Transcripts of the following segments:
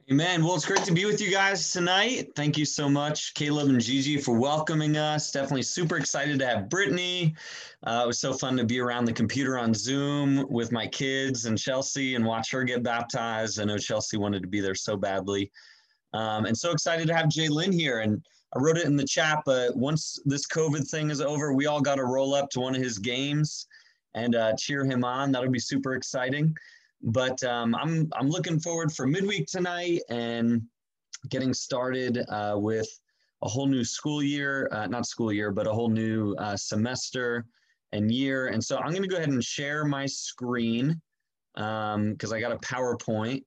Amen. Well, it's great to be with you guys tonight. Thank you so much, Caleb and Gigi, for welcoming us. Definitely super excited to have Brittany. It was so fun to be around the computer on Zoom with my kids and Chelsea and watch her get baptized. I know Chelsea wanted to be there so badly. And so excited to have Jay Lynn here. And I wrote it in the chat, but once this COVID thing is over, we all got to roll up to one of his games and cheer him on. That'll be super exciting. But I'm looking forward for midweek tonight and getting started with a whole new school year, not school year, but a whole new semester and year. And so I'm going to go ahead and share my screen because I got a PowerPoint.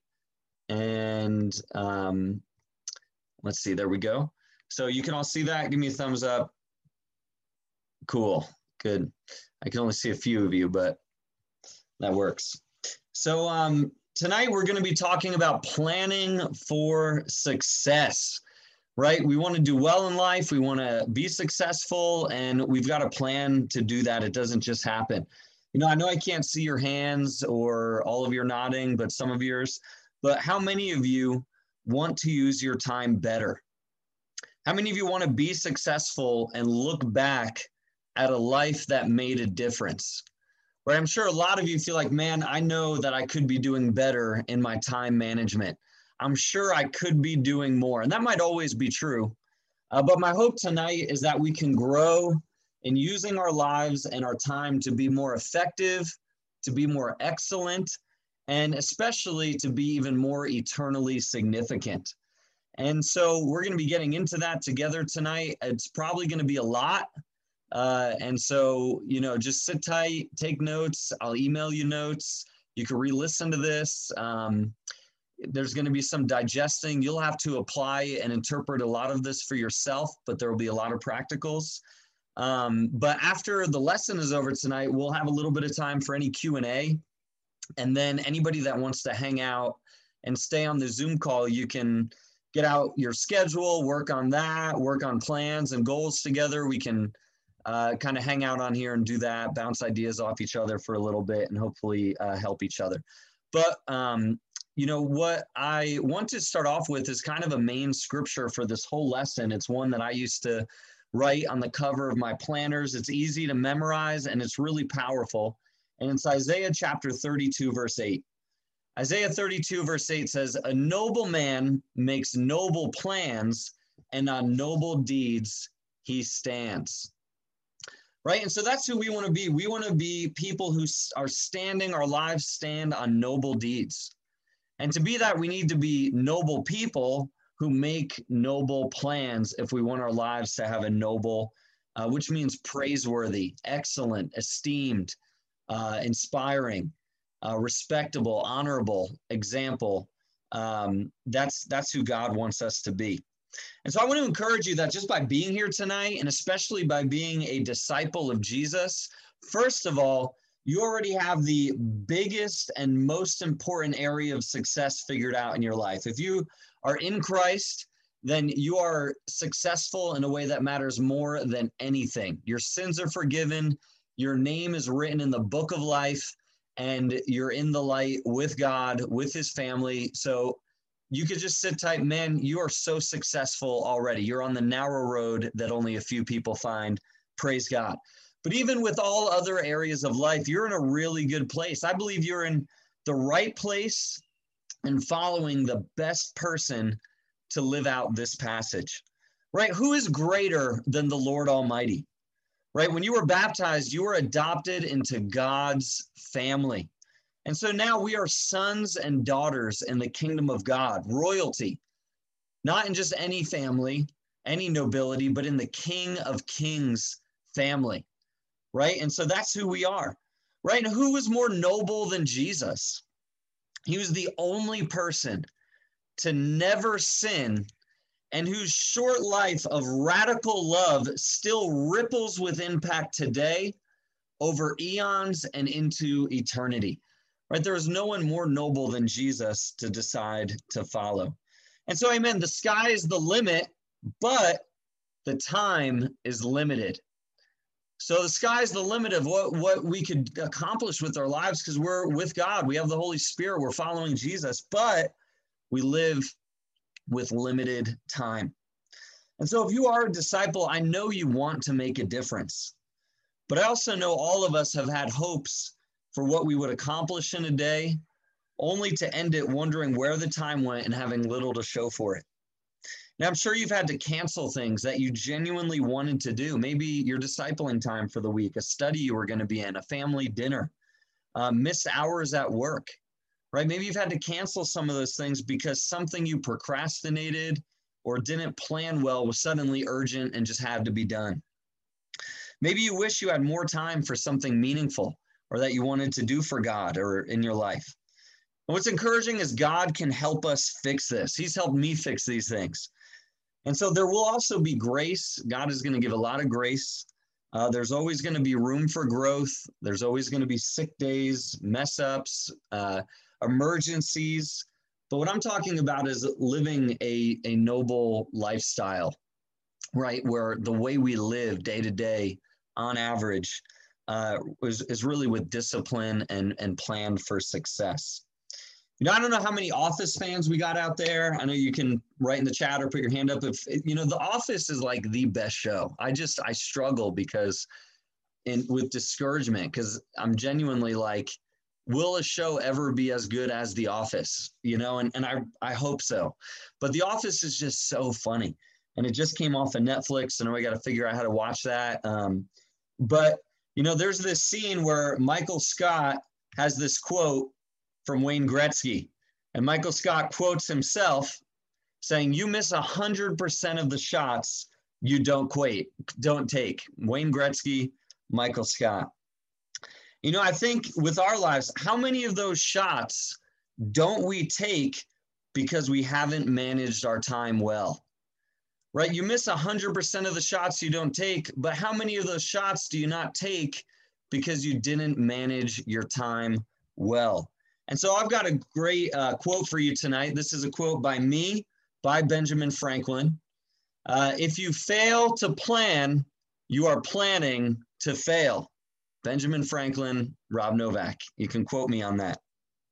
And let's see, there we go. So you can all see that. Give me a thumbs up. Cool, good. I can only see a few of you, but that works. So tonight we're going to be talking about planning for success, right? We want to do well in life. We want to be successful, and we've got a plan to do that. It doesn't just happen. You know I can't see your hands or all of your nodding, but some of yours. But how many of you want to use your time better? How many of you want to be successful and look back at a life that made a difference? Right, I'm sure a lot of you feel like, man, I know that I could be doing better in my time management. I'm sure I could be doing more. And that might always be true. But my hope tonight is that we can grow in using our lives and our time to be more effective, to be more excellent, and especially to be even more eternally significant. And so we're going to be getting into that together tonight. It's probably going to be a lot. And so, just sit tight, take notes. I'll email you notes. You can re-listen to this. There's going to be some digesting. You'll have to apply and interpret a lot of this for yourself, but there will be a lot of practicals. But after the lesson is over tonight, we'll have a little bit of time for any Q&A. And then anybody that wants to hang out and stay on the Zoom call, you can get out your schedule, work on that, work on plans and goals together. We can kind of hang out on here and do that, bounce ideas off each other for a little bit and hopefully help each other. But, what I want to start off with is kind of a main scripture for this whole lesson. It's one that I used to write on the cover of my planners. It's easy to memorize and it's really powerful. And it's Isaiah chapter 32, verse 8. Isaiah 32, verse 8 says, "A noble man makes noble plans, and on noble deeds he stands." Right? And so that's who we want to be. We want to be people who are standing, our lives stand on noble deeds. And to be that, we need to be noble people who make noble plans if we want our lives to have a noble, which means praiseworthy, excellent, esteemed, inspiring, respectable, honorable example. That's who God wants us to be. And so I want to encourage you that just by being here tonight, and especially by being a disciple of Jesus, first of all, you already have the biggest and most important area of success figured out in your life. If you are in Christ, then you are successful in a way that matters more than anything. Your sins are forgiven, your name is written in the book of life, and you're in the light with God, with his family. So you could just sit tight, man, you are so successful already. You're on the narrow road that only a few people find. Praise God. But even with all other areas of life, you're in a really good place. I believe you're in the right place and following the best person to live out this passage, right? Who is greater than the Lord Almighty, right? When you were baptized, you were adopted into God's family. And so now we are sons and daughters in the kingdom of God, royalty, not in just any family, any nobility, but in the King of Kings family, right? And so that's who we are, right? And who was more noble than Jesus? He was the only person to never sin and whose short life of radical love still ripples with impact today over eons and into eternity. Right? There is no one more noble than Jesus to decide to follow. And so, amen, the sky is the limit, but the time is limited. So the sky is the limit of what we could accomplish with our lives because we're with God. We have the Holy Spirit. We're following Jesus, but we live with limited time. And so if you are a disciple, I know you want to make a difference. But I also know all of us have had hopes for what we would accomplish in a day, only to end it wondering where the time went and having little to show for it. Now, I'm sure you've had to cancel things that you genuinely wanted to do. Maybe your discipling time for the week, a study you were going to be in, a family dinner, missed hours at work, right? Maybe you've had to cancel some of those things because something you procrastinated or didn't plan well was suddenly urgent and just had to be done. Maybe you wish you had more time for something meaningful or that you wanted to do for God or in your life. And what's encouraging is God can help us fix this. He's helped me fix these things. And so there will also be grace. God is going to give a lot of grace. There's always going to be room for growth. There's always going to be sick days, mess ups, emergencies. But what I'm talking about is living a noble lifestyle, right? Where the way we live day to day on average is really with discipline and plan for success. I don't know how many Office fans we got out there. I know you can write in the chat or put your hand up. If The Office is like the best show. I struggle because with discouragement, because I'm genuinely like, will a show ever be as good as The Office? And I hope so. But The Office is just so funny. And it just came off of Netflix, and I got to figure out how to watch that. But there's this scene where Michael Scott has this quote from Wayne Gretzky. And Michael Scott quotes himself saying, "You miss 100% of the shots you don't take." Wayne Gretzky, Michael Scott. I think with our lives, how many of those shots don't we take because we haven't managed our time well? Right? You miss 100% of the shots you don't take, but how many of those shots do you not take because you didn't manage your time well? And so I've got a great quote for you tonight. This is a quote by me, by Benjamin Franklin. If you fail to plan, you are planning to fail. Benjamin Franklin, Rob Novak. You can quote me on that.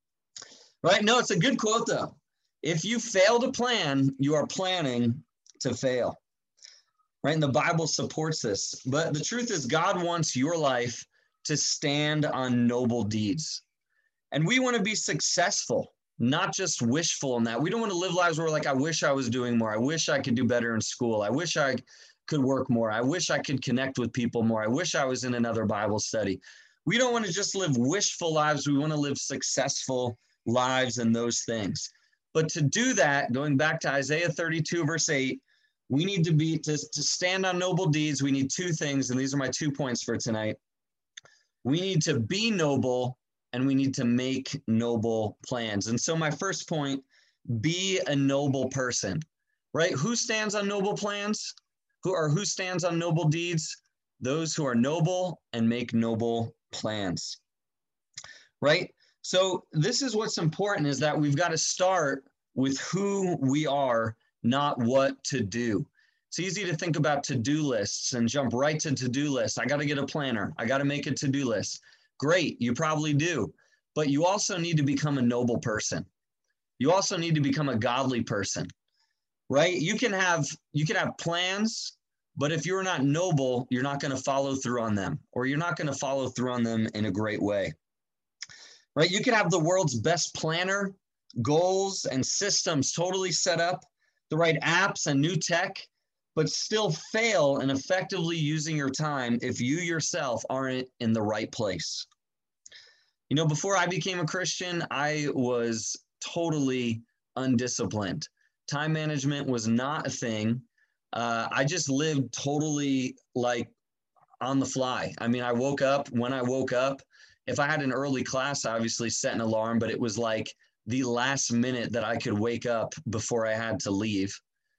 Right? No, it's a good quote, though. If you fail to plan, you are planning to fail. Right? And the Bible supports this. But the truth is, God wants your life to stand on noble deeds. And we want to be successful, not just wishful in that. We don't want to live lives where we're like, I wish I was doing more. I wish I could do better in school. I wish I could work more. I wish I could connect with people more. I wish I was in another Bible study. We don't want to just live wishful lives. We want to live successful lives in those things. But to do that, going back to Isaiah 32, verse 8, we need to stand on noble deeds. We need two things, and these are my 2 points for tonight. We need to be noble, and we need to make noble plans. And so my first point, be a noble person, right? Who stands on noble plans? Who stands on noble deeds? Those who are noble and make noble plans, right? So this is what's important, is that we've got to start with who we are, not what to do. It's easy to think about to-do lists and jump right to to-do lists. I got to get a planner. I got to make a to-do list. Great, you probably do. But you also need to become a noble person. You also need to become a godly person, right? You can have plans, but if you're not noble, you're not going to follow through on them, or you're not going to follow through on them in a great way, right? You can have the world's best planner, goals and systems totally set up, the right apps and new tech, but still fail in effectively using your time if you yourself aren't in the right place. Before I became a Christian, I was totally undisciplined. Time management was not a thing. I just lived totally like on the fly. I mean, I woke up when I woke up. If I had an early class, I obviously set an alarm, but it was like the last minute that I could wake up before I had to leave.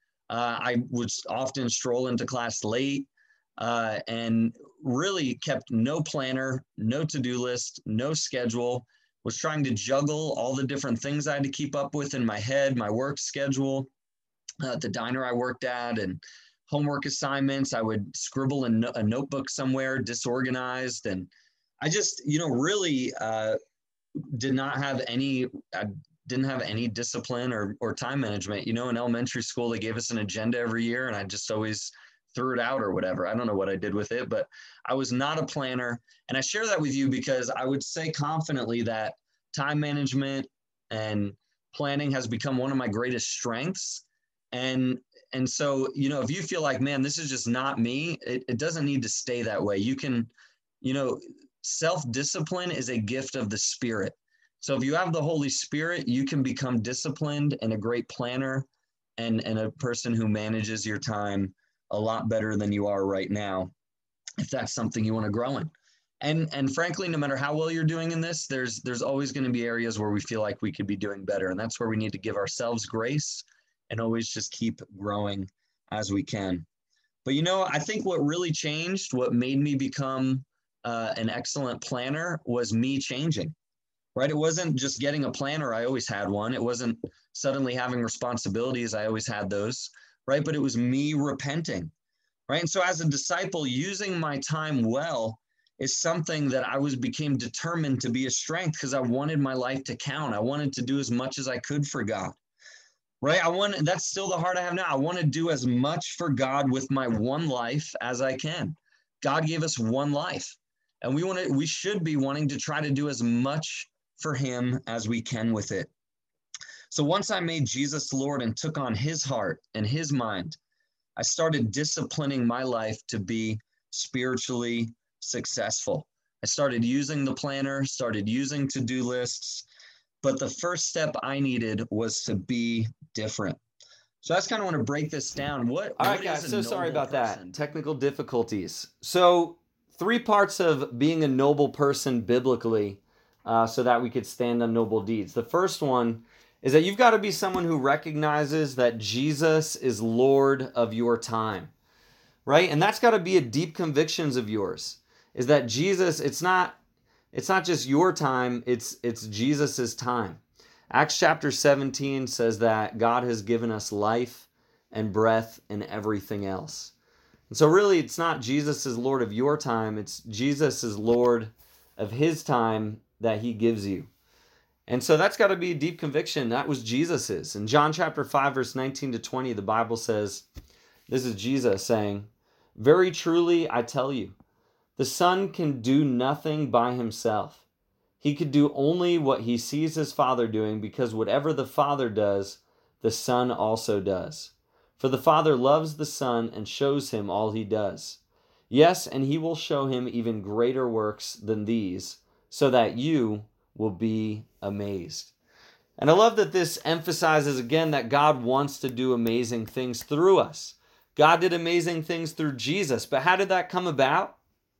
I would often stroll into class late and really kept no planner, no to-do list, no schedule, was trying to juggle all the different things I had to keep up with in my head, my work schedule, the diner I worked at, and homework assignments. I would scribble in a notebook somewhere, disorganized. And I just, really did not have any didn't have any discipline or time management. In elementary school, they gave us an agenda every year, and I just always threw it out or whatever. I don't know what I did with it, but I was not a planner. And I share that with you because I would say confidently that time management and planning has become one of my greatest strengths. And so, if you feel like, man, this is just not me, it doesn't need to stay that way. You can, self-discipline is a gift of the Spirit. So if you have the Holy Spirit, you can become disciplined and a great planner and a person who manages your time a lot better than you are right now, if that's something you want to grow in. And frankly, no matter how well you're doing in this, there's always going to be areas where we feel like we could be doing better. And that's where we need to give ourselves grace and always just keep growing as we can. But, I think what really changed, what made me become an excellent planner was me changing, right? It wasn't just getting a planner. I always had one. It wasn't suddenly having responsibilities. I always had those, right? But it was me repenting, right? And so as a disciple, using my time well is something that became determined to be a strength because I wanted my life to count. I wanted to do as much as I could for God, right? That's still the heart I have now. I want to do as much for God with my one life as I can. God gave us one life, and we should be wanting to try to do as much for him as we can with it. So once I made Jesus Lord and took on his heart and his mind, I started disciplining my life to be spiritually successful. I started using the planner, started using to-do lists, but the first step I needed was to be different. So I just kind of want to break this down. All right, guys, so sorry about that. Technical difficulties. So 3 parts of being a noble person biblically so that we could stand on noble deeds. The first one is that you've got to be someone who recognizes that Jesus is Lord of your time, right? And that's got to be a deep convictions of yours, is that Jesus, it's not just your time, it's Jesus's time. Acts chapter 17 says that God has given us life and breath and everything else. And so really, it's not Jesus is Lord of your time, it's Jesus is Lord of his time that he gives you. And so that's got to be a deep conviction. That was Jesus's. In John chapter 5, verse 19 to 20, the Bible says, this is Jesus saying, "Very truly I tell you, the Son can do nothing by himself. He could do only what he sees his Father doing, because whatever the Father does, the Son also does. For the Father loves the Son and shows him all he does. Yes, and he will show him even greater works than these, so that you will be amazed." And I love that this emphasizes again that God wants to do amazing things through us. God did amazing things through Jesus, but how did that come about?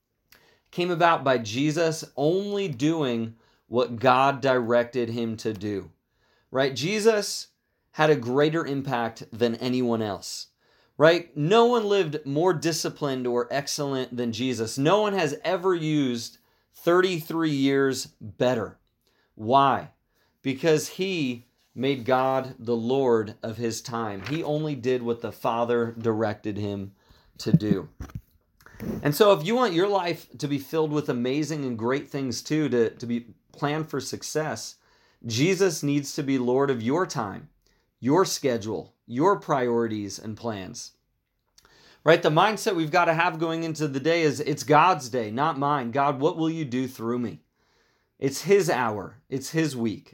It came about by Jesus only doing what God directed him to do, right? Jesus had a greater impact than anyone else, right? No one lived more disciplined or excellent than Jesus. No one has ever used 33 years better. Why? Because he made God the Lord of his time. He only did what the Father directed him to do. And so if you want your life to be filled with amazing and great things too, to be planned for success, Jesus needs to be Lord of your time, your schedule, your priorities and plans. Right? The mindset we've got to have going into the day is it's God's day, not mine. God, what will you do through me? It's his hour. It's his week.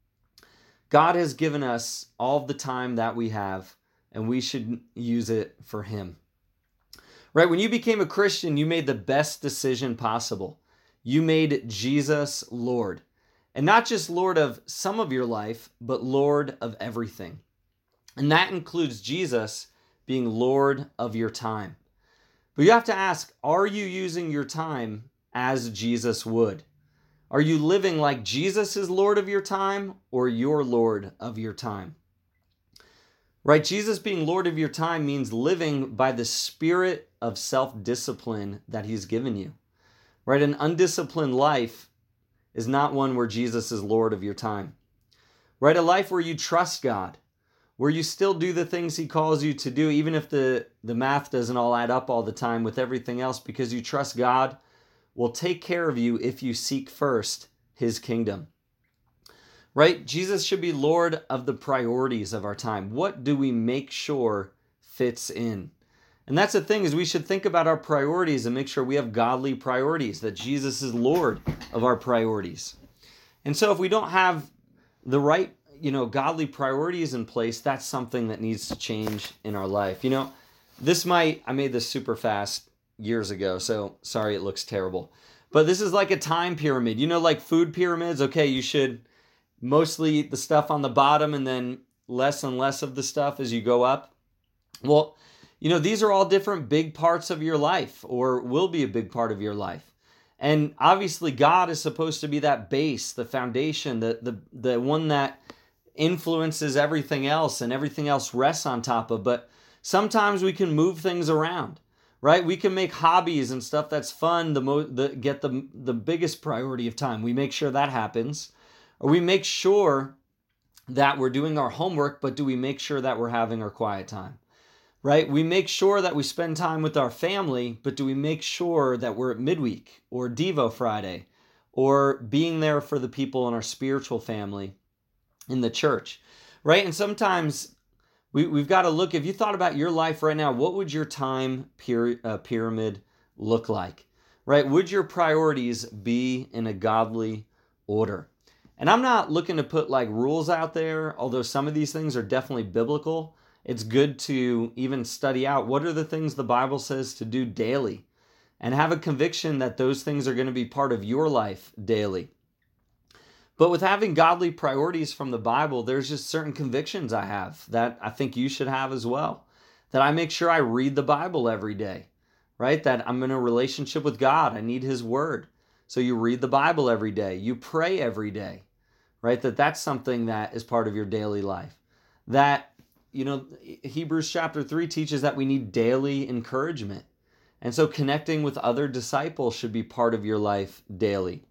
God has given us all the time that we have, and we should use it for him. Right? When you became a Christian, you made the best decision possible. You made Jesus Lord. And not just Lord of some of your life, but Lord of everything. And that includes Jesus being Lord of your time. But you have to ask, are you using your time as Jesus would? Are you living like Jesus is Lord of your time, or you're Lord of your time? Right? Jesus being Lord of your time means living by the spirit of self-discipline that he's given you. Right? An undisciplined life is not one where Jesus is Lord of your time. Right? A life where you trust God, where you still do the things he calls you to do, even if the math doesn't all add up all the time with everything else, because you trust God will take care of you if you seek first his kingdom. right? Jesus should be Lord of the priorities of our time. What do we make sure fits in? And that's the thing, is we should think about our priorities and make sure we have godly priorities, that Jesus is Lord of our priorities. And so if we don't have the right, godly priorities in place, that's something that needs to change in our life. I made this super fast years ago, so sorry it looks terrible. But this is like a time pyramid. Like food pyramids, okay, you should mostly eat the stuff on the bottom and then less and less of the stuff as you go up. Well, these are all different big parts of your life, or will be a big part of your life. And obviously God is supposed to be that base, the foundation, the one that influences everything else and everything else rests on top of. But sometimes we can move things around, right? We can make hobbies and stuff that's fun get the biggest priority of time. We make sure that happens. Or we make sure that we're doing our homework, but do we make sure that we're having our quiet time? Right? We make sure that we spend time with our family, but do we make sure that we're at midweek or Devo Friday or being there for the people in our spiritual family in the church, right? And sometimes we've got to look, if you thought about your life right now, what would your time pyramid look like, right? Would your priorities be in a godly order? And I'm not looking to put like rules out there, although some of these things are definitely biblical. It's good to even study out what are the things the Bible says to do daily and have a conviction that those things are going to be part of your life daily. But with having godly priorities from the Bible, there's just certain convictions I have that I think you should have as well. That I make sure I read the Bible every day, right? That I'm in a relationship with God. I need His Word. So you read the Bible every day. You pray every day, right? That's something that is part of your daily life. That Hebrews chapter 3 teaches that we need daily encouragement. And so connecting with other disciples should be part of your life daily.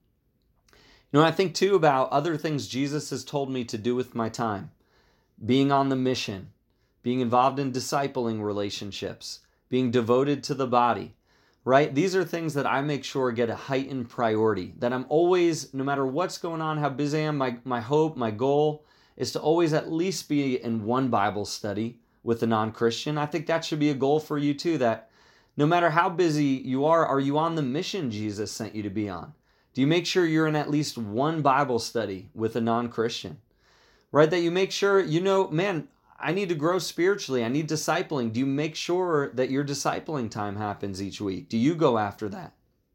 I think too about other things Jesus has told me to do with my time. Being on the mission, being involved in discipling relationships, being devoted to the body, right? These are things that I make sure get a heightened priority. That I'm always, no matter what's going on, how busy I am, my hope, my goal is to always at least be in one Bible study with a non-Christian. I think that should be a goal for you too, that no matter how busy you are you on the mission Jesus sent you to be on? Do you make sure you're in at least one Bible study with a non-Christian? Right? That you make sure, man, I need to grow spiritually. I need discipling. Do you make sure that your discipling time happens each week? Do you go after that?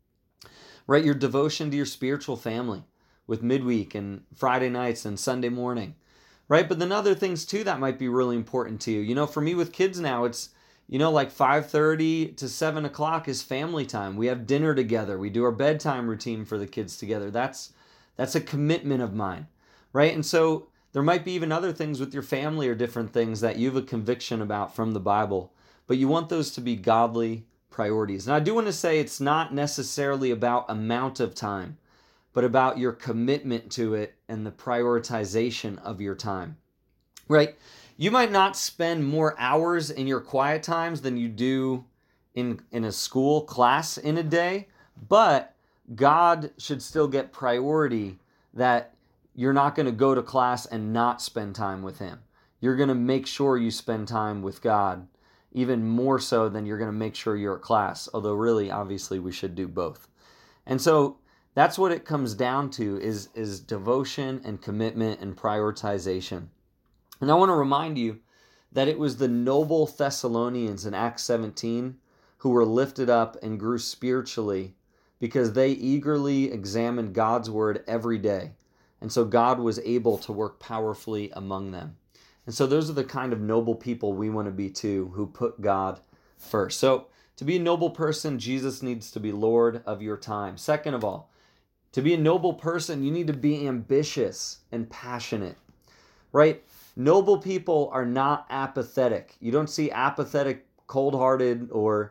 Right? Your devotion to your spiritual family with midweek and Friday nights and Sunday morning. Right? But then other things too that might be really important to you. For me with kids now, it's, like 5:30 to 7 o'clock is family time. We have dinner together. We do our bedtime routine for the kids together. That's a commitment of mine, right? And so there might be even other things with your family or different things that you have a conviction about from the Bible, but you want those to be godly priorities. And I do want to say it's not necessarily about amount of time, but about your commitment to it and the prioritization of your time, right? You might not spend more hours in your quiet times than you do in a school class in a day, but God should still get priority, that you're not going to go to class and not spend time with Him. You're going to make sure you spend time with God, even more so than you're going to make sure you're at class, although really, obviously, we should do both. And so that's what it comes down to is devotion and commitment and prioritization. And I want to remind you that it was the noble Thessalonians in Acts 17 who were lifted up and grew spiritually because they eagerly examined God's word every day. And so God was able to work powerfully among them. And so those are the kind of noble people we want to be too, who put God first. So to be a noble person, Jesus needs to be Lord of your time. Second of all, to be a noble person, you need to be ambitious and passionate, right? Noble people are not apathetic. You don't see apathetic, cold-hearted, or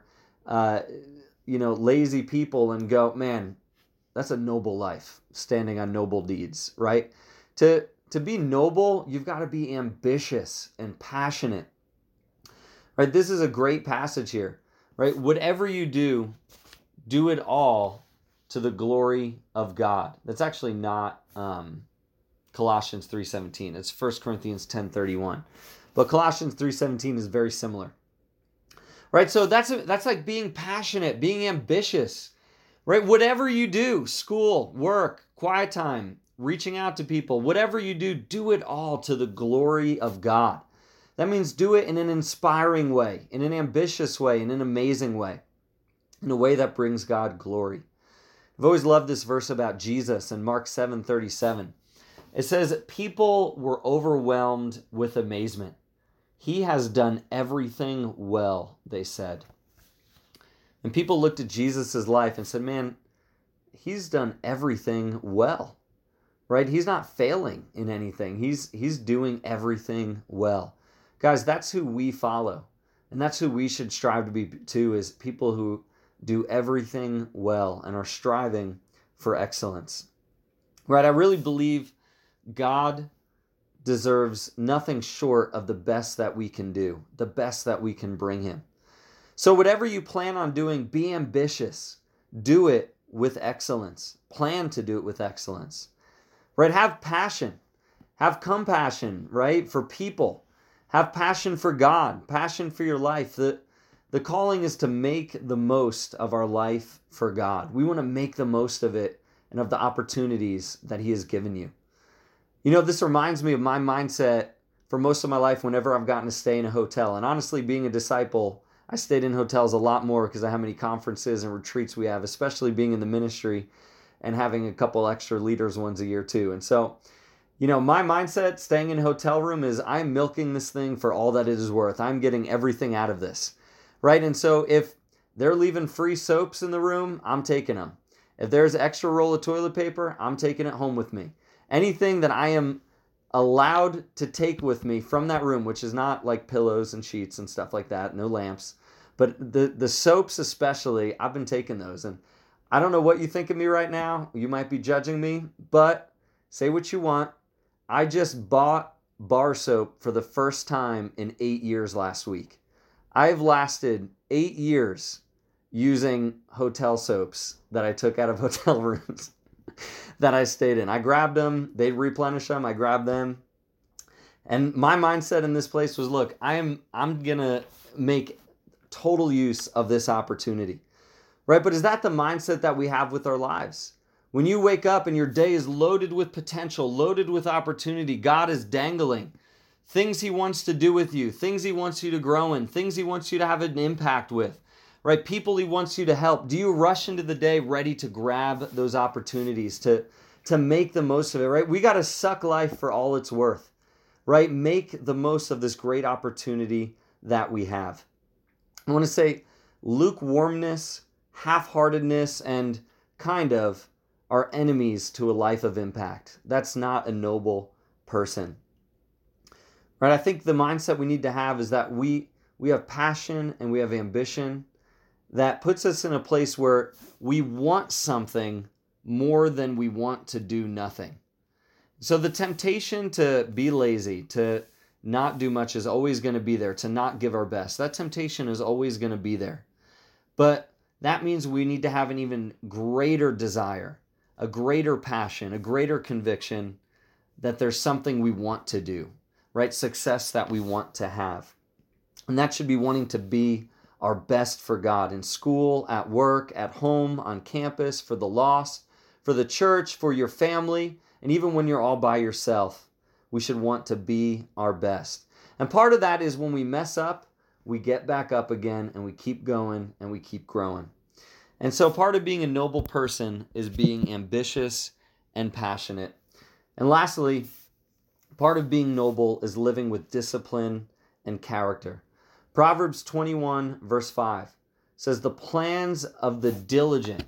lazy people and go, man, that's a noble life, standing on noble deeds, right? To be noble, you've got to be ambitious and passionate, right? This is a great passage here, right? Whatever you do, do it all to the glory of God. That's actually not Colossians 3:17. It's 1 Corinthians 10:31. But Colossians 3:17 is very similar. Right? So that's like being passionate, being ambitious. Right? Whatever you do, school, work, quiet time, reaching out to people, whatever you do, do it all to the glory of God. That means do it in an inspiring way, in an ambitious way, in an amazing way, in a way that brings God glory. I've always loved this verse about Jesus in Mark 7:37. It says, people were overwhelmed with amazement. He has done everything well, they said. And people looked at Jesus' life and said, man, he's done everything well, right? He's not failing in anything. He's doing everything well. Guys, that's who we follow. And that's who we should strive to be too, is people who do everything well and are striving for excellence. Right? I really believe God deserves nothing short of the best that we can do, the best that we can bring him. So whatever you plan on doing, be ambitious. Do it with excellence. Plan to do it with excellence. Right? Have passion. Have compassion, right? For people. Have passion for God. Passion for your life. The calling is to make the most of our life for God. We want to make the most of it and of the opportunities that he has given you. You know, this reminds me of my mindset for most of my life whenever I've gotten to stay in a hotel. And honestly, being a disciple, I stayed in hotels a lot more because of how many conferences and retreats we have, especially being in the ministry and having a couple extra leaders ones a year too. And so, you know, my mindset staying in a hotel room is I'm milking this thing for all that it is worth. I'm getting everything out of this, right? And so if they're leaving free soaps in the room, I'm taking them. If there's an extra roll of toilet paper, I'm taking it home with me. Anything that I am allowed to take with me from that room, which is not like pillows and sheets and stuff like that, no lamps, but the soaps especially, I've been taking those. And I don't know what you think of me right now. You might be judging me, but say what you want. I just bought bar soap for the first time in 8 years last week. I've lasted 8 years using hotel soaps that I took out of hotel rooms that I stayed in. I grabbed them. They replenished them. I grabbed them. And my mindset in this place was, look, I'm going to make total use of this opportunity. Right? But is that the mindset that we have with our lives? When you wake up and your day is loaded with potential, loaded with opportunity, God is dangling things he wants to do with you, things he wants you to grow in, things he wants you to have an impact with, right? People he wants you to help. Do you rush into the day ready to grab those opportunities, to make the most of it, right? We got to suck life for all it's worth, right? Make the most of this great opportunity that we have. I want to say lukewarmness, half-heartedness, and kind of are enemies to a life of impact. That's not a noble person. Right? I think the mindset we need to have is that we have passion and we have ambition that puts us in a place where we want something more than we want to do nothing. So the temptation to be lazy, to not do much is always going to be there, to not give our best. That temptation is always going to be there. But that means we need to have an even greater desire, a greater passion, a greater conviction that there's something we want to do, right? Success that we want to have. And that should be wanting to be our best for God in school, at work, at home, on campus, for the lost, for the church, for your family, and even when you're all by yourself, we should want to be our best. And part of that is when we mess up, we get back up again and we keep going and we keep growing. And so part of being a noble person is being ambitious and passionate. And lastly, part of being noble is living with discipline and character. Proverbs 21 verse 5 says, "The plans of the diligent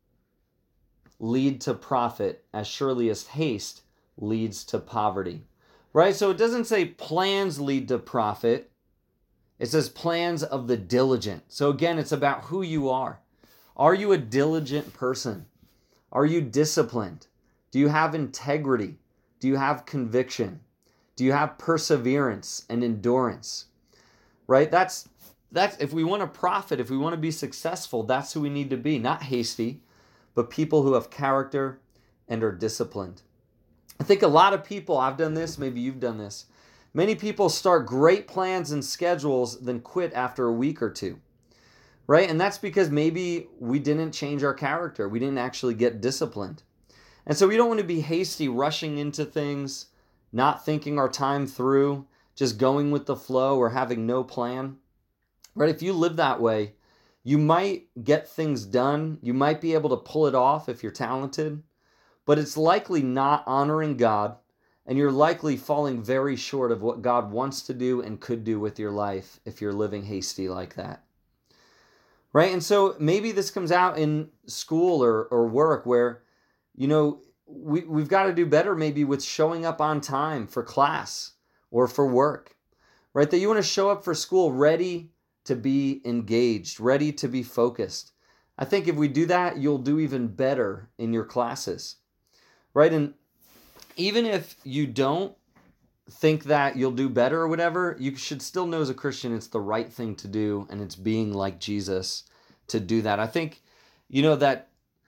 lead to profit as surely as haste leads to poverty." Right? So it doesn't say plans lead to profit. It says plans of the diligent. So again, it's about who you are. Are you a diligent person? Are you disciplined? Do you have integrity? Do you have conviction? Do you have perseverance and endurance? Right? That's if we want to profit, if we want to be successful, that's who we need to be. Not hasty, but people who have character and are disciplined. I think a lot of people, I've done this, maybe you've done this. Many people start great plans and schedules, then quit after a week or two, right? And that's because maybe we didn't change our character. We didn't actually get disciplined. And so we don't want to be hasty, rushing into things, not thinking our time through, just going with the flow or having no plan, right? If you live that way, you might get things done. You might be able to pull it off if you're talented, but it's likely not honoring God, and you're likely falling very short of what God wants to do and could do with your life if you're living hasty like that. Right? And so maybe this comes out in school or work where, we've got to do better maybe with showing up on time for class or for work, right? That you want to show up for school ready to be engaged, ready to be focused. I think if we do that, you'll do even better in your classes, right? And even if you don't think that you'll do better or whatever, you should still know as a Christian it's the right thing to do, and it's being like Jesus to do that. I think, that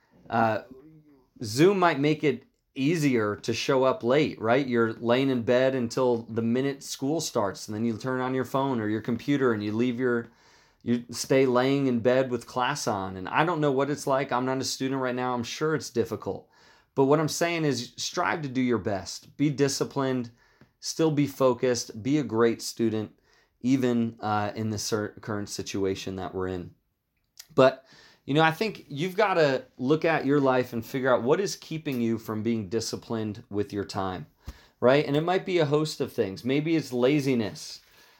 Zoom might make it easier to show up late, right? You're laying in bed until the minute school starts, and then you turn on your phone or your computer and you stay laying in bed with class on. And I don't know what it's like. I'm not a student right now. I'm sure it's difficult. But what I'm saying is strive to do your best. Be disciplined, still be focused, be a great student, even in this current situation that we're in. But I think you've got to look at your life and figure out what is keeping you from being disciplined with your time, right? And it might be a host of things. Maybe it's laziness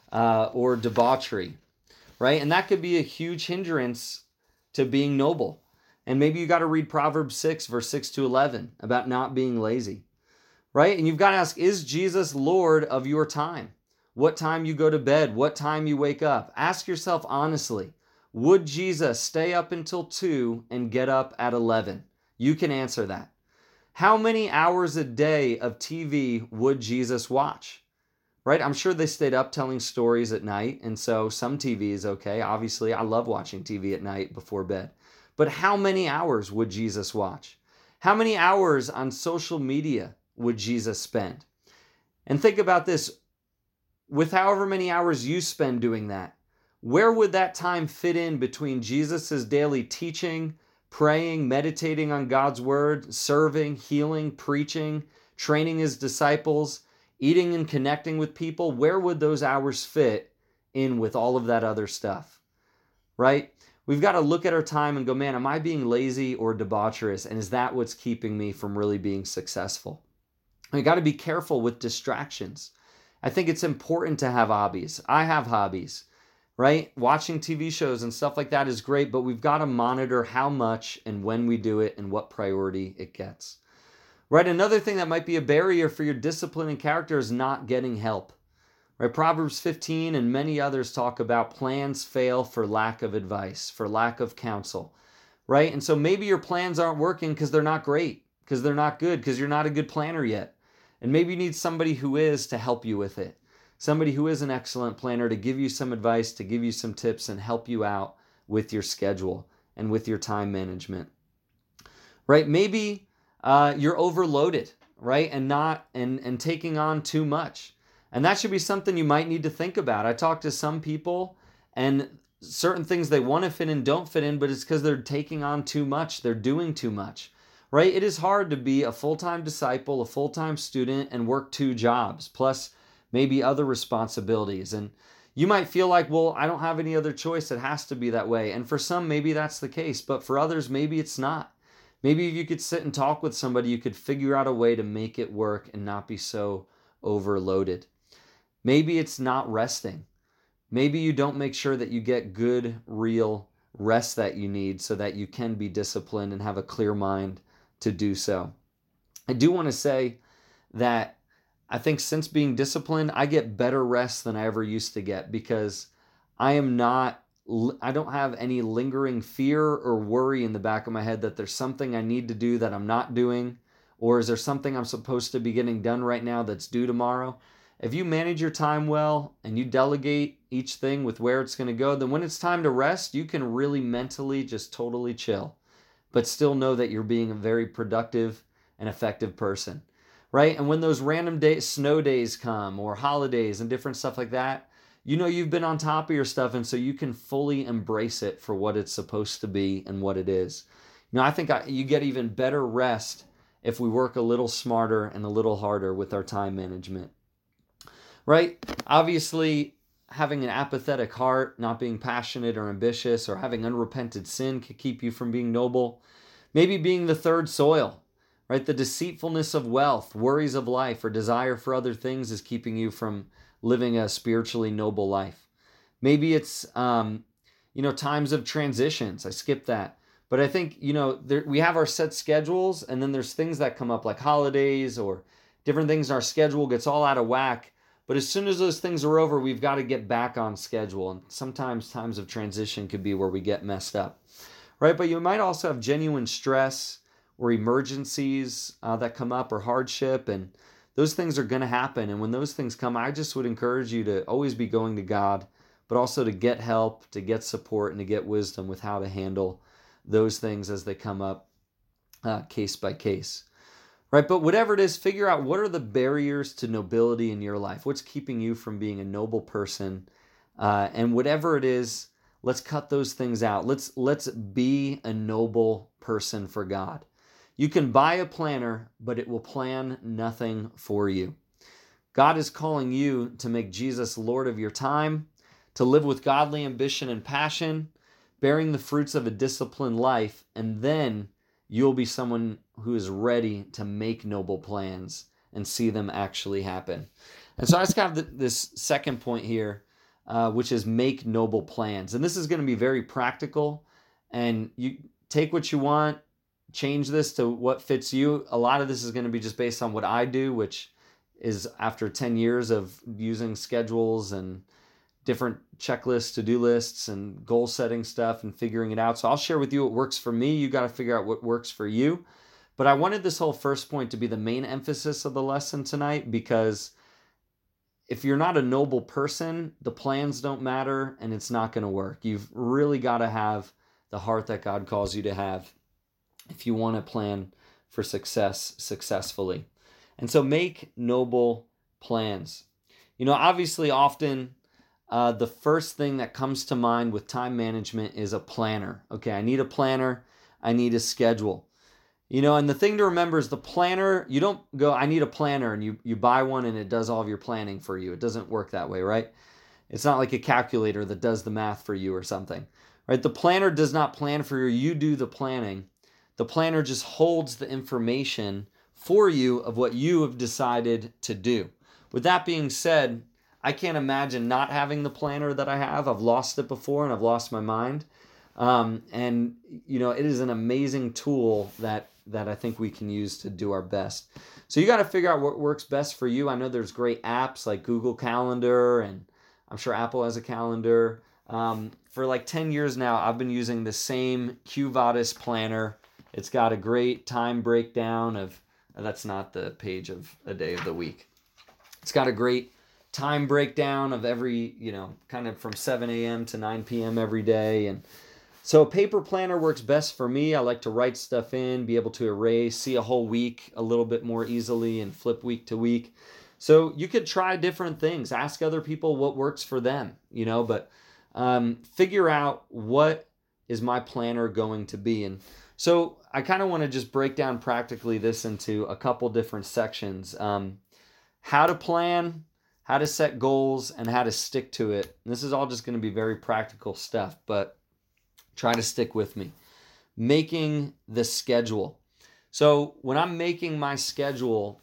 or debauchery, right? And that could be a huge hindrance to being noble. And maybe you got to read Proverbs 6, verse 6 to 11 about not being lazy, right? And you've got to ask, is Jesus Lord of your time? What time you go to bed? What time you wake up? Ask yourself honestly, would Jesus stay up until 2 and get up at 11? You can answer that. How many hours a day of TV would Jesus watch? Right? I'm sure they stayed up telling stories at night, and so some TV is okay. Obviously, I love watching TV at night before bed. But how many hours would Jesus watch? How many hours on social media would Jesus spend? And think about this. With however many hours you spend doing that, where would that time fit in between Jesus' daily teaching, praying, meditating on God's word, serving, healing, preaching, training his disciples, eating and connecting with people? Where would those hours fit in with all of that other stuff, right? We've got to look at our time and go, man, am I being lazy or debaucherous? And is that what's keeping me from really being successful? We got to be careful with distractions. I think it's important to have hobbies. I have hobbies, right? Watching TV shows and stuff like that is great, but we've got to monitor how much and when we do it and what priority it gets, right? Another thing that might be a barrier for your discipline and character is not getting help, right? Proverbs 15 and many others talk about plans fail for lack of advice, for lack of counsel, right? And so maybe your plans aren't working because they're not great, because they're not good, because you're not a good planner yet. And maybe you need somebody who is to help you with it. Somebody who is an excellent planner to give you some advice, to give you some tips and help you out with your schedule and with your time management, right? Maybe you're overloaded, right? And taking on too much. And that should be something you might need to think about. I talk to some people and certain things they want to fit in don't fit in, but it's because they're taking on too much. They're doing too much, right? It is hard to be a full-time disciple, a full-time student, and work 2 jobs, plus maybe other responsibilities. And you might feel like, well, I don't have any other choice. It has to be that way. And for some, maybe that's the case. But for others, maybe it's not. Maybe if you could sit and talk with somebody, you could figure out a way to make it work and not be so overloaded. Maybe it's not resting. Maybe you don't make sure that you get good, real rest that you need so that you can be disciplined and have a clear mind to do so. I do want to say that I think since being disciplined, I get better rest than I ever used to get because I don't have any lingering fear or worry in the back of my head that there's something I need to do that I'm not doing, or is there something I'm supposed to be getting done right now that's due tomorrow? If you manage your time well and you delegate each thing with where it's going to go, then when it's time to rest, you can really mentally just totally chill, but still know that you're being a very productive and effective person. right? And when those random snow days come or holidays and different stuff like that, you know you've been on top of your stuff, and so you can fully embrace it for what it's supposed to be and what it is. You know, I think you get even better rest if we work a little smarter and a little harder with our time management, right? Obviously, having an apathetic heart, not being passionate or ambitious, or having unrepented sin can keep you from being noble. Maybe being the third soil, right? The deceitfulness of wealth, worries of life, or desire for other things is keeping you from living a spiritually noble life. Maybe it's, times of transitions. I skipped that. But I think, we have our set schedules, and then there's things that come up like holidays or different things in our schedule gets all out of whack. But as soon as those things are over, we've got to get back on schedule. And sometimes times of transition could be where we get messed up, right? But you might also have genuine stress or emergencies that come up, or hardship, and those things are going to happen. And when those things come, I just would encourage you to always be going to God, but also to get help, to get support, and to get wisdom with how to handle those things as they come up case by case. Right? But whatever it is, figure out what are the barriers to nobility in your life. What's keeping you from being a noble person? And whatever it is, let's cut those things out. Let's be a noble person for God. You can buy a planner, but it will plan nothing for you. God is calling you to make Jesus Lord of your time, to live with godly ambition and passion, bearing the fruits of a disciplined life, and then you'll be someone who is ready to make noble plans and see them actually happen. And so I just have this second point here, which is make noble plans. And this is going to be very practical, and you take what you want, change this to what fits you. A lot of this is going to be just based on what I do, which is after 10 years of using schedules and different checklists, to-do lists, and goal setting stuff and figuring it out. So I'll share with you what works for me. You got to figure out what works for you. But I wanted this whole first point to be the main emphasis of the lesson tonight, because if you're not a noble person, the plans don't matter and it's not going to work. You've really got to have the heart that God calls you to have if you want to plan for success successfully. And so make noble plans. Obviously often the first thing that comes to mind with time management is a planner. Okay, I need a planner. I need a schedule. And the thing to remember is the planner, you don't go, I need a planner, and you buy one and it does all of your planning for you. It doesn't work that way, right? It's not like a calculator that does the math for you or something, right? The planner does not plan for you. You do the planning. The planner just holds the information for you of what you have decided to do. With that being said, I can't imagine not having the planner that I have. I've lost it before and I've lost my mind. And it is an amazing tool that I think we can use to do our best. So you got to figure out what works best for you. I know there's great apps like Google Calendar, and I'm sure Apple has a calendar. For like 10 years now, I've been using the same Quo Vadis planner. It's got a great time breakdown of, that's not the page of a day of the week. It's got a great time breakdown of every, kind of from 7 a.m. to 9 p.m. every day. And so a paper planner works best for me. I like to write stuff in, be able to erase, see a whole week a little bit more easily, and flip week to week. So you could try different things. Ask other people what works for them, but figure out what is my planner going to be. And so I kind of want to just break down practically this into a couple different sections. How to plan, how to set goals, and how to stick to it. And this is all just going to be very practical stuff, but try to stick with me. Making the schedule. So when I'm making my schedule,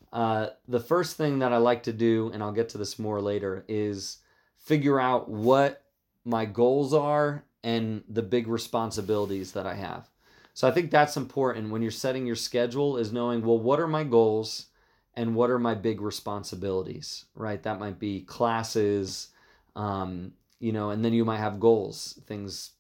the first thing that I like to do, and I'll get to this more later, is figure out what my goals are and the big responsibilities that I have. So I think that's important when you're setting your schedule, is knowing, well, what are my goals and what are my big responsibilities, right? That might be classes, and then you might have goals, things,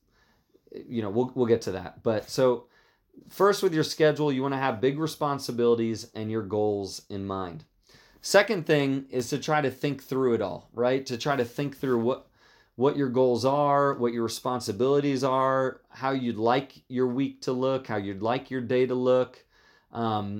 we'll get to that. But so first with your schedule, you want to have big responsibilities and your goals in mind. Second thing is to try to think through it all, right? To try to think through what your goals are, what your responsibilities are, how you'd like your week to look, how you'd like your day to look,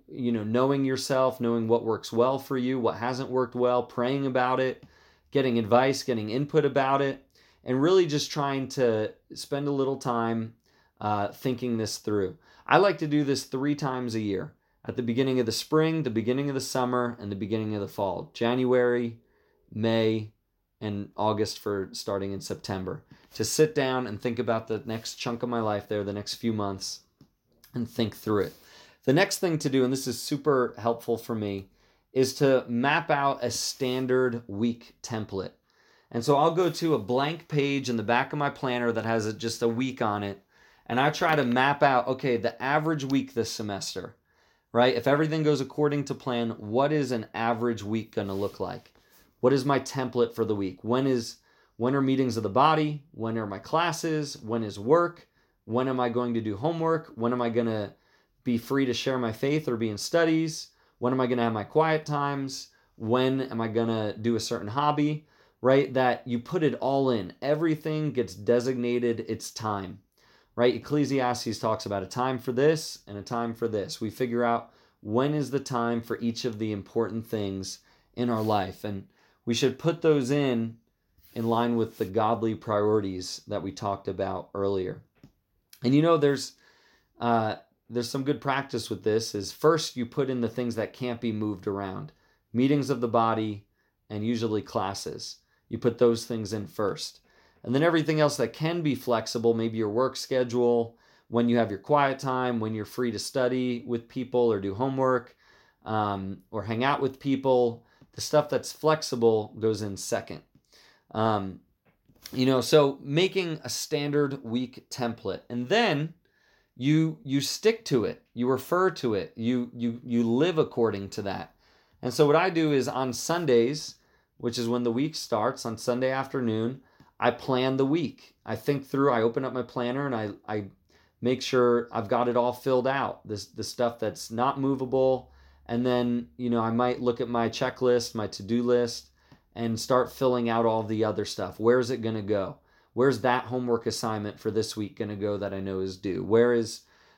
knowing yourself, knowing what works well for you, what hasn't worked well, praying about it, getting advice, getting input about it, and really just trying to spend a little time thinking this through. I like to do this 3 times a year, at the beginning of the spring, the beginning of the summer, and the beginning of the fall. January, May, and August for starting in September. To sit down and think about the next chunk of my life there, the next few months, and think through it. The next thing to do, and this is super helpful for me, is to map out a standard week template. And so I'll go to a blank page in the back of my planner that has just a week on it, and I try to map out, okay, the average week this semester, right? If everything goes according to plan, what is an average week going to look like? What is my template for the week? When are meetings of the body? When are my classes? When is work? When am I going to do homework? When am I going to be free to share my faith or be in studies? When am I going to have my quiet times? When am I going to do a certain hobby? Right? That you put it all in. Everything gets designated its time. Right? Ecclesiastes talks about a time for this and a time for this. We figure out when is the time for each of the important things in our life. And we should put those in line with the godly priorities that we talked about earlier. And there's some good practice with this. Is first you put in the things that can't be moved around. Meetings of the body and usually classes. You put those things in first. And then everything else that can be flexible, maybe your work schedule, when you have your quiet time, when you're free to study with people or do homework, or hang out with people, the stuff that's flexible goes in second. So making a standard week template, and then you stick to it, you refer to it, you live according to that. And so what I do is on Sundays, which is when the week starts, on Sunday afternoon, I plan the week. I think through, I open up my planner and I make sure I've got it all filled out, the stuff that's not movable. And then, I might look at my checklist, my to-do list, and start filling out all the other stuff. Where is it going to go? Where's that homework assignment for this week going to go that I know is due? Where is,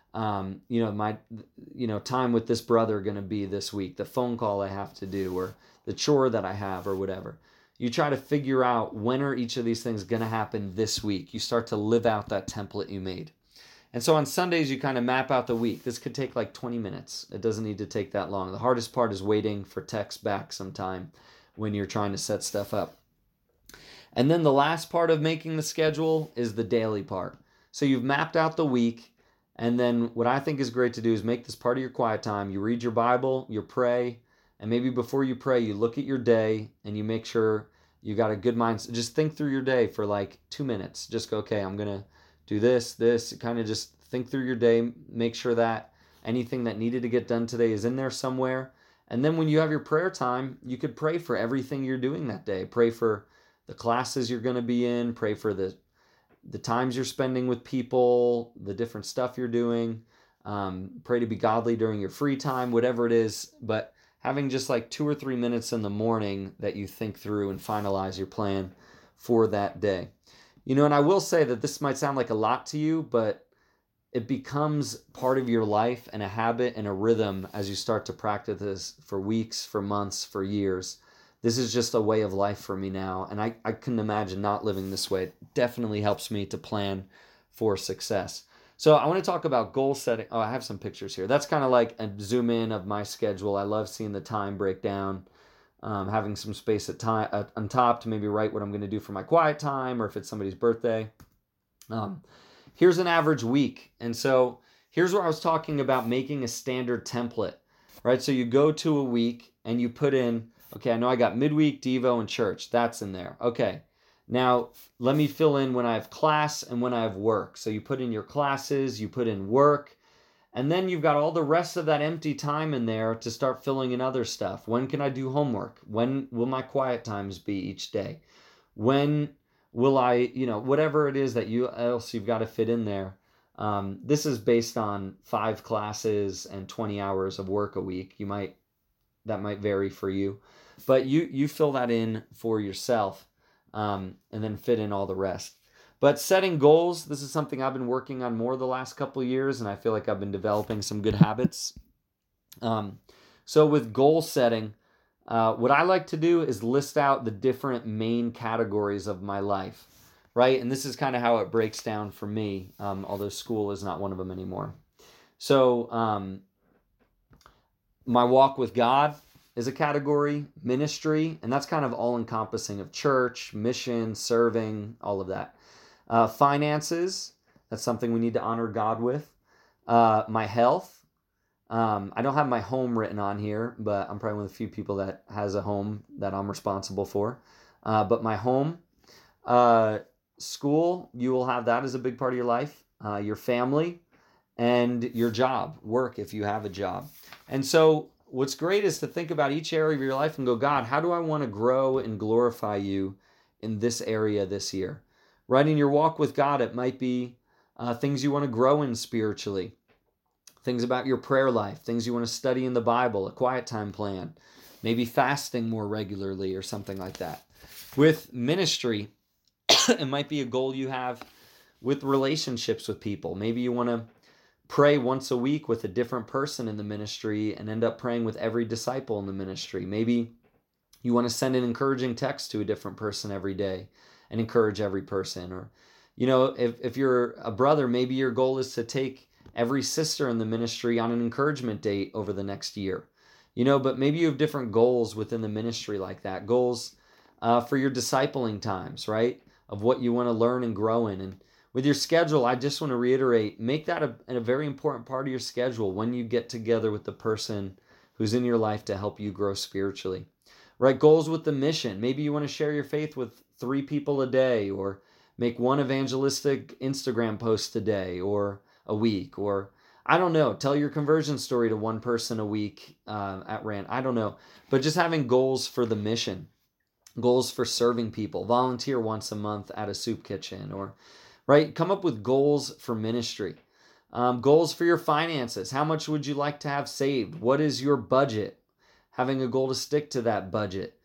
my, time with this brother going to be this week? The phone call I have to do, or the chore that I have, or whatever. You try to figure out when are each of these things going to happen this week. You start to live out that template you made. And so on Sundays, you kind of map out the week. This could take like 20 minutes. It doesn't need to take that long. The hardest part is waiting for text back sometime when you're trying to set stuff up. And then the last part of making the schedule is the daily part. So you've mapped out the week, and then what I think is great to do is make this part of your quiet time. You read your Bible, you pray, and maybe before you pray, you look at your day and you make sure you got a good mindset. Just think through your day for like 2 minutes. Just go, okay, I'm going to do this, kind of just think through your day, make sure that anything that needed to get done today is in there somewhere. And then when you have your prayer time, you could pray for everything you're doing that day. Pray for the classes you're going to be in, pray for the times you're spending with people, the different stuff you're doing. Pray to be godly during your free time, whatever it is. But having just like 2 or 3 minutes in the morning that you think through and finalize your plan for that day. And I will say that this might sound like a lot to you, but it becomes part of your life and a habit and a rhythm as you start to practice this for weeks, for months, for years. This is just a way of life for me now, and I couldn't imagine not living this way. It definitely helps me to plan for success. So I want to talk about goal setting. Oh, I have some pictures here. That's kind of like a zoom in of my schedule. I love seeing the time break down. Having some space on top to maybe write what I'm going to do for my quiet time, or if it's somebody's birthday. Here's an average week. And so here's where I was talking about making a standard template, right? So you go to a week and you put in, okay, I know I got midweek, Devo, and church. That's in there. Okay, now let me fill in when I have class and when I have work. So you put in your classes, you put in work, and then you've got all the rest of that empty time in there to start filling in other stuff. When can I do homework? When will my quiet times be each day? When will I, whatever it is that you've got to fit in there. This is based on 5 classes and 20 hours of work a week. That might vary for you, but you fill that in for yourself, and then fit in all the rest. But setting goals, this is something I've been working on more the last couple of years, and I feel like I've been developing some good habits. So with goal setting, what I like to do is list out the different main categories of my life, right? And this is kind of how it breaks down for me, although school is not one of them anymore. So my walk with God is a category, ministry, and that's kind of all encompassing of church, mission, serving, all of that. Finances, that's something we need to honor God with. My health, I don't have my home written on here, but I'm probably one of the few people that has a home that I'm responsible for. But my home, school, you will have that as a big part of your life. Your family, and your job, work if you have a job. And so what's great is to think about each area of your life and go, God, how do I want to grow and glorify you in this area this year? Right, in your walk with God, it might be things you want to grow in spiritually, things about your prayer life, things you want to study in the Bible, a quiet time plan, maybe fasting more regularly or something like that. With ministry, it might be a goal you have with relationships with people. Maybe you want to pray once a week with a different person in the ministry and end up praying with every disciple in the ministry. Maybe you want to send an encouraging text to a different person every day and encourage every person. Or, if you're a brother, maybe your goal is to take every sister in the ministry on an encouragement date over the next year. But maybe you have different goals within the ministry like that. Goals for your discipling times, right? Of what you want to learn and grow in. And with your schedule, I just want to reiterate, make that a very important part of your schedule when you get together with the person who's in your life to help you grow spiritually. Right? Goals with the mission. Maybe you want to share your faith with 3 people a day, or make one evangelistic Instagram post a day or a week, or I don't know, tell your conversion story to one person a week at Rand. I don't know. But just having goals for the mission, goals for serving people, volunteer once a month at a soup kitchen, or right, come up with goals for ministry. Goals for your finances. How much would you like to have saved? What is your budget? Having a goal to stick to that budget.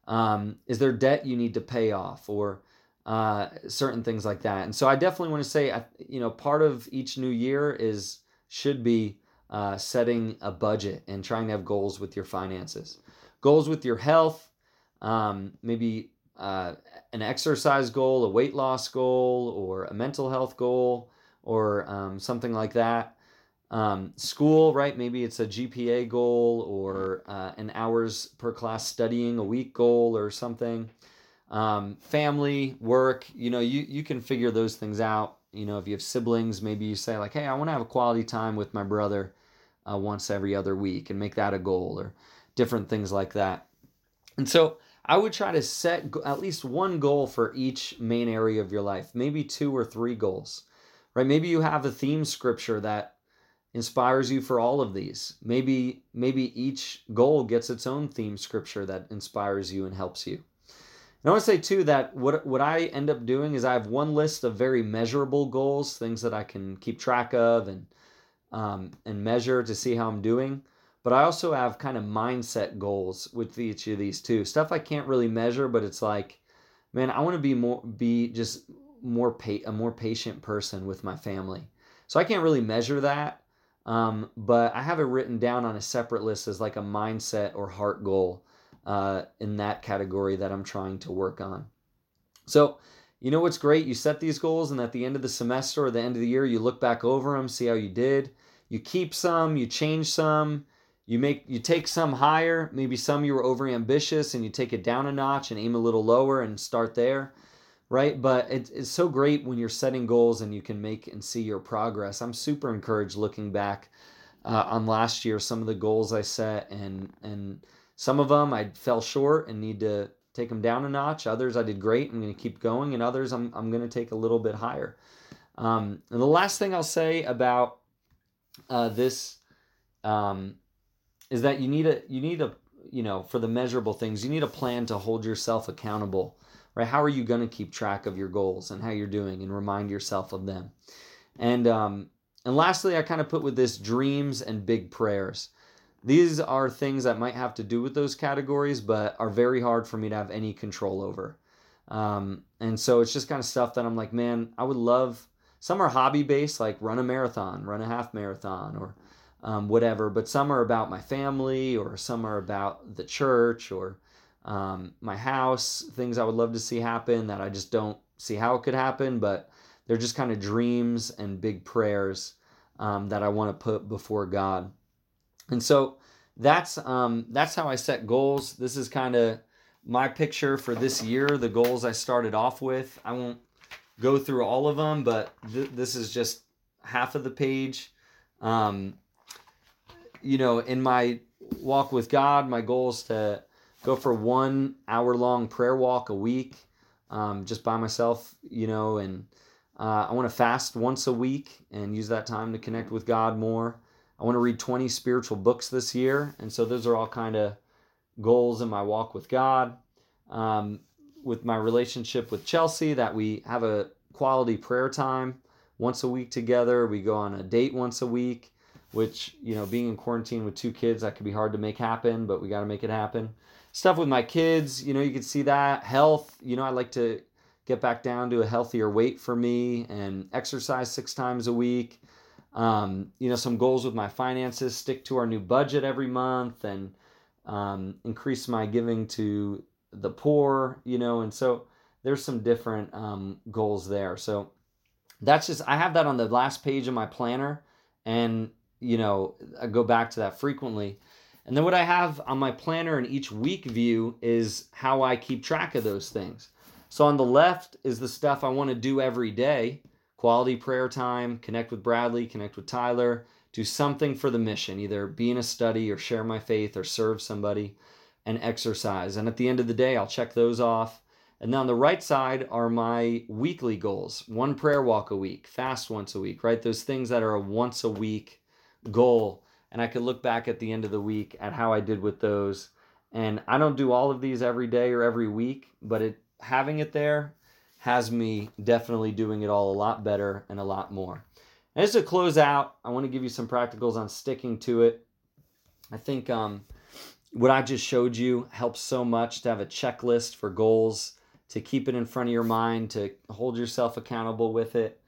Is there debt you need to pay off, or certain things like that? And so I definitely want to say, part of each new year should be setting a budget and trying to have goals with your finances. Goals with your health, maybe an exercise goal, a weight loss goal, or a mental health goal, or something like that. School, right? Maybe it's a GPA goal, or an hours per class studying a week goal or something. Family, work, you can figure those things out. If you have siblings, maybe you say like, hey, I want to have a quality time with my brother once every other week, and make that a goal, or different things like that. And so I would try to set at least one goal for each main area of your life, maybe 2 or 3 goals, right? Maybe you have a theme scripture that inspires you for all of these. Maybe each goal gets its own theme scripture that inspires you and helps you. And I want to say too that what I end up doing is I have one list of very measurable goals, things that I can keep track of and measure to see how I'm doing. But I also have kind of mindset goals with each of these too. Stuff I can't really measure, but it's like, man, I want to be a more patient person with my family. So I can't really measure that. But I have it written down on a separate list as like a mindset or heart goal in that category that I'm trying to work on. So, what's great? You set these goals, and at the end of the semester or the end of the year, you look back over them, see how you did. You keep some, you change some, you take some higher. Maybe some you were over ambitious, and you take it down a notch and aim a little lower and start there. Right? But it's so great when you're setting goals and you can make and see your progress. I'm super encouraged looking back on last year, some of the goals I set, and some of them I fell short and need to take them down a notch. Others I did great. I'm going to keep going, and others I'm going to take a little bit higher. And the last thing I'll say about this is that you need a for the measurable things, you need a plan to hold yourself accountable. Right? How are you going to keep track of your goals and how you're doing, and remind yourself of them? And lastly, I kind of put with this dreams and big prayers. These are things that might have to do with those categories, but are very hard for me to have any control over. And so it's just kind of stuff that I'm like, man, I would love. Some are hobby based, like run a marathon, run a half marathon, or whatever. But some are about my family, or some are about the church, or my house, things I would love to see happen that I just don't see how it could happen, but they're just kind of dreams and big prayers that I want to put before God. And so that's how I set goals. This is kind of my picture for this year, the goals I started off with. I won't go through all of them, but this is just half of the page. In my walk with God, my goal is to go for 1 hour-long prayer walk a week, just by myself, and I want to fast once a week and use that time to connect with God more. I want to read 20 spiritual books this year, and so those are all kind of goals in my walk with God. With my relationship with Chelsea, that we have a quality prayer time once a week together. We go on a date once a week, which, being in quarantine with 2 kids, that could be hard to make happen, but we got to make it happen. Stuff with my kids, you can see that. Health, I like to get back down to a healthier weight for me, and exercise 6 times a week. Some goals with my finances, stick to our new budget every month, and increase my giving to the poor, and so there's some different goals there. So that's just, I have that on the last page of my planner, and I go back to that frequently. And then what I have on my planner in each week view is how I keep track of those things. So on the left is the stuff I want to do every day: quality prayer time, connect with Bradley, connect with Tyler, do something for the mission, either be in a study or share my faith or serve somebody, and exercise. And at the end of the day, I'll check those off. And then on the right side are my weekly goals: 1 prayer walk a week, fast once a week, right? Those things that are a once a week goal. And I could look back at the end of the week at how I did with those. And I don't do all of these every day or every week, but having it there has me definitely doing it all a lot better and a lot more. And just to close out, I want to give you some practicals on sticking to it. I think what I just showed you helps so much to have a checklist for goals, to keep it in front of your mind, to hold yourself accountable with it.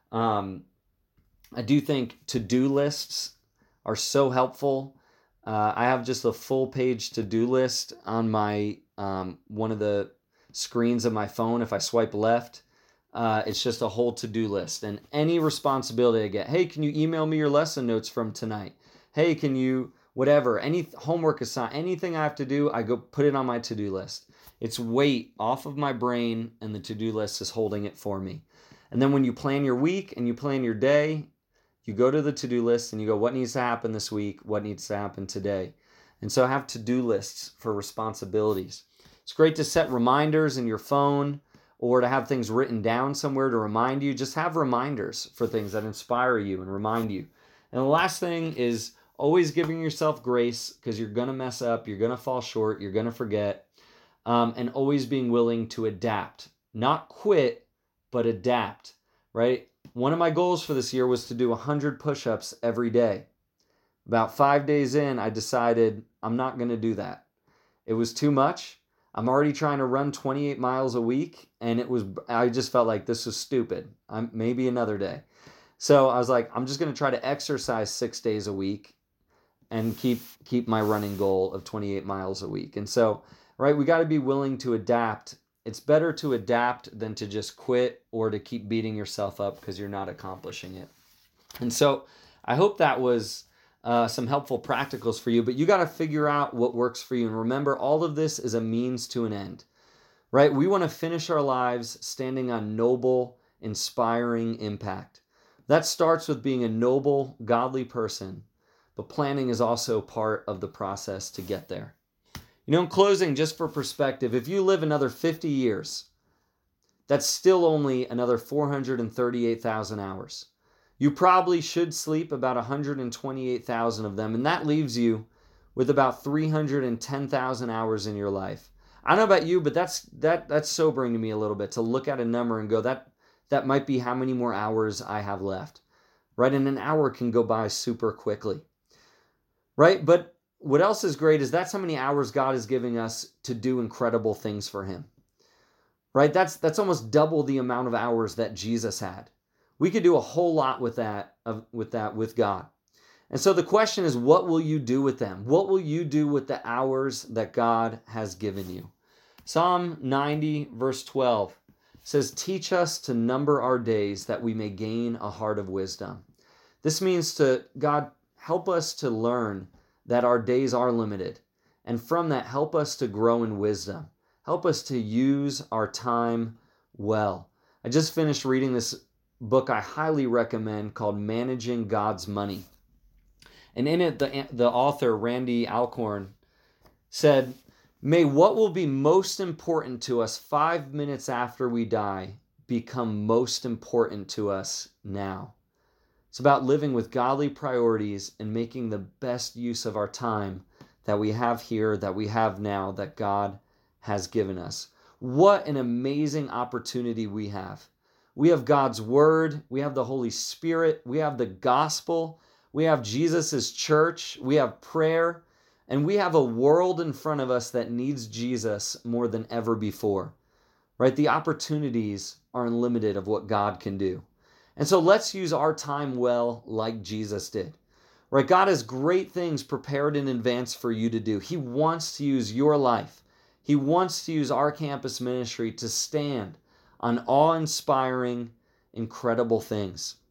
I do think to-do lists are so helpful. I have just a full page to-do list on my one of the screens of my phone. If I swipe left, it's just a whole to-do list. And any responsibility I get, hey, can you email me your lesson notes from tonight? Hey, can you, whatever, any homework assignment, anything I have to do, I go put it on my to-do list. It's weight off of my brain, and the to-do list is holding it for me. And then when you plan your week and you plan your day, you go to the to-do list and you go, what needs to happen this week? What needs to happen today? And so I have to-do lists for responsibilities. It's great to set reminders in your phone, or to have things written down somewhere to remind you. Just have reminders for things that inspire you and remind you. And the last thing is always giving yourself grace, because you're going to mess up, you're going to fall short, you're going to forget, and always being willing to adapt. Not quit, but adapt, right? One of my goals for this year was to do 100 push-ups every day. About 5 days in, I decided I'm not going to do that. It was too much. I'm already trying to run 28 miles a week, and I just felt like this was stupid. Maybe another day. So I was like, I'm just going to try to exercise 6 days a week and keep my running goal of 28 miles a week. And so, right, we got to be willing to adapt. It's better to adapt than to just quit or to keep beating yourself up because you're not accomplishing it. And so I hope that was some helpful practicals for you, but you got to figure out what works for you. And remember, all of this is a means to an end, right? We want to finish our lives standing on noble, inspiring impact. That starts with being a noble, godly person, but planning is also part of the process to get there. In closing, just for perspective, if you live another 50 years, that's still only another 438,000 hours. You probably should sleep about 128,000 of them, and that leaves you with about 310,000 hours in your life. I don't know about you, but that's sobering to me a little bit, to look at a number and go, that might be how many more hours I have left, right? And an hour can go by super quickly, right? But what else is great is that's how many hours God is giving us to do incredible things for him, right? That's almost double the amount of hours that Jesus had. We could do a whole lot with God. And so the question is, what will you do with them? What will you do with the hours that God has given you? Psalm 90, verse 12 says, teach us to number our days that we may gain a heart of wisdom. This means to God, help us to learn that our days are limited. And from that, help us to grow in wisdom. Help us to use our time well. I just finished reading this book I highly recommend called Managing God's Money. And in it, the author, Randy Alcorn, said, may what will be most important to us 5 minutes after we die become most important to us now. It's about living with godly priorities and making the best use of our time that we have here, that we have now, that God has given us. What an amazing opportunity we have. We have God's Word, we have the Holy Spirit, we have the gospel, we have Jesus' church, we have prayer, and we have a world in front of us that needs Jesus more than ever before. Right? The opportunities are unlimited of what God can do. And so let's use our time well like Jesus did. Right? God has great things prepared in advance for you to do. He wants to use your life. He wants to use our campus ministry to stand on awe-inspiring, incredible things.